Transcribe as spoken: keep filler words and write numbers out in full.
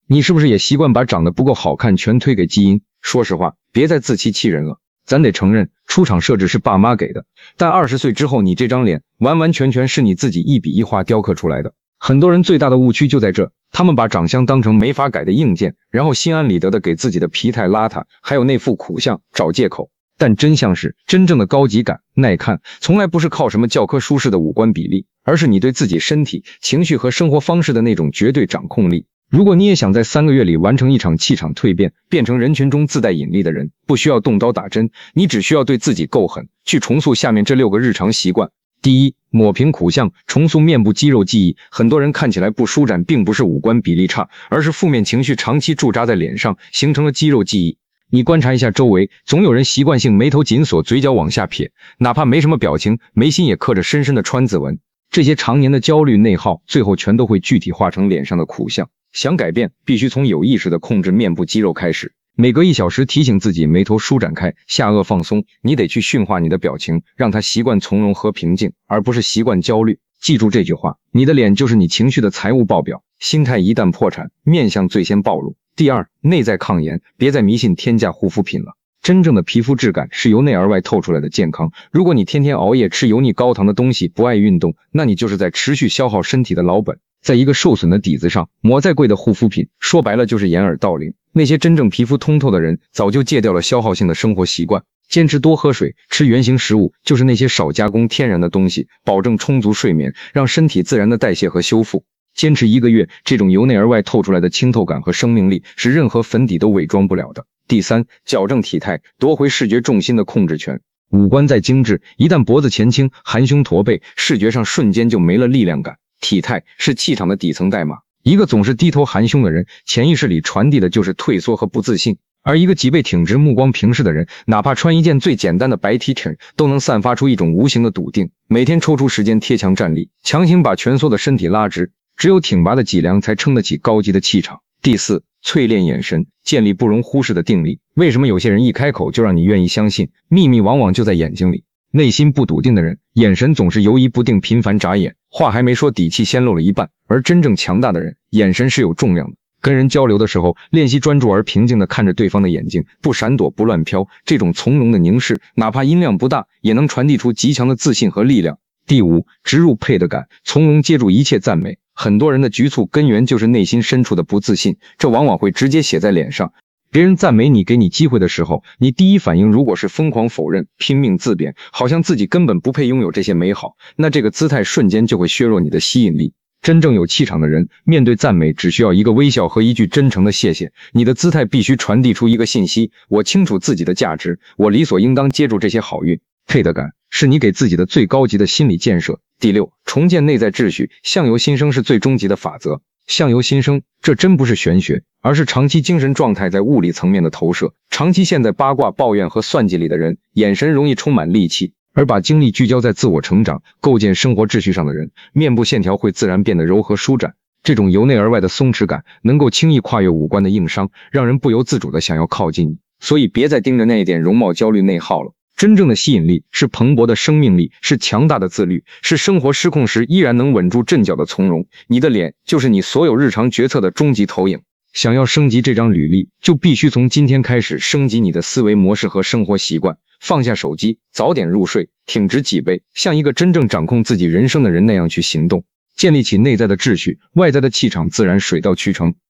你是不是也习惯把长得不够好看全推给基因？说实话，别再自欺欺人了。咱得承认，出厂设置是爸妈给的，但二十岁之后，你这张脸完完全全是你自己一笔一画雕刻出来的。很多人最大的误区就在这，他们把长相当成没法改的硬件，然后心安理得的给自己的疲态、邋遢，还有那副苦相找借口。但真相是，真正的高级感、耐看，从来不是靠什么教科书式的五官比例，而是你对自己身体、情绪和生活方式的那种绝对掌控力。如果你也想在三个月里完成一场气场蜕变，变成人群中自带引力的人，不需要动刀打针，你只需要对自己够狠，去重塑下面这六个日常习惯。第一，抹平苦相，重塑面部肌肉记忆。很多人看起来不舒展，并不是五官比例差，而是负面情绪长期驻扎在脸上，形成了肌肉记忆。你观察一下周围，总有人习惯性眉头紧锁，嘴角往下撇，哪怕没什么表情，眉心也刻着深深的川字纹。这些常年的焦虑内耗，最后全都会具体化成脸上的苦相。想改变，必须从有意识的控制面部肌肉开始。每隔一小时提醒自己眉头舒展开，下颚放松。你得去驯化你的表情，让它习惯从容和平静，而不是习惯焦虑。记住这句话，你的脸就是你情绪的财务报表，心态一旦破产，面相最先暴露。第二，内在抗炎，别再迷信天价护肤品了。真正的皮肤质感是由内而外透出来的健康。如果你天天熬夜吃油腻高糖的东西，不爱运动，那你就是在持续消耗身体的老本。在一个受损的底子上抹再贵的护肤品，说白了就是掩耳盗铃。那些真正皮肤通透的人早就戒掉了消耗性的生活习惯，坚持多喝水，吃原型食物，就是那些少加工天然的东西，保证充足睡眠，让身体自然的代谢和修复。坚持一个月，这种由内而外透出来的清透感和生命力是任何粉底都伪装不了的。第三，矫正体态，夺回视觉重心的控制权。五官再精致，一旦脖子前倾、含胸驼背，视觉上瞬间就没了力量感。体态是气场的底层代码，一个总是低头含胸的人，潜意识里传递的就是退缩和不自信。而一个脊背挺直、目光平视的人，哪怕穿一件最简单的白 T 恤，都能散发出一种无形的笃定。每天抽出时间贴墙站立，强行把蜷缩的身体拉直，只有挺拔的脊梁才撑得起高级的气场。第四，淬炼眼神，建立不容忽视的定力。为什么有些人一开口就让你愿意相信？秘密往往就在眼睛里。内心不笃定的人，眼神总是游移不定，频繁眨眼，话还没说，底气先漏了一半。而真正强大的人，眼神是有重量的。跟人交流的时候，练习专注而平静地看着对方的眼睛，不闪躲，不乱飘。这种从容的凝视，哪怕音量不大，也能传递出极强的自信和力量。第五，植入配得感，从容接住一切赞美。很多人的局促根源就是内心深处的不自信，这往往会直接写在脸上。别人赞美你，给你机会的时候，你第一反应如果是疯狂否认、拼命自贬，好像自己根本不配拥有这些美好，那这个姿态瞬间就会削弱你的吸引力。真正有气场的人，面对赞美只需要一个微笑和一句真诚的谢谢。你的姿态必须传递出一个信息：我清楚自己的价值，我理所应当接住这些好运。配得感是你给自己的最高级的心理建设。第六，重建内在秩序，相由心生是最终极的法则。相由心生，这真不是玄学，而是长期精神状态在物理层面的投射。长期陷在八卦、抱怨和算计里的人，眼神容易充满戾气，而把精力聚焦在自我成长、构建生活秩序上的人，面部线条会自然变得柔和舒展。这种由内而外的松弛感，能够轻易跨越五官的硬伤，让人不由自主的想要靠近你。所以别再盯着那一点容貌焦虑内耗了。真正的吸引力是蓬勃的生命力，是强大的自律，是生活失控时依然能稳住阵脚的从容。你的脸就是你所有日常决策的终极投影。想要升级这张履历，就必须从今天开始升级你的思维模式和生活习惯。放下手机，早点入睡，挺直脊背，像一个真正掌控自己人生的人那样去行动，建立起内在的秩序，外在的气场自然水到渠成。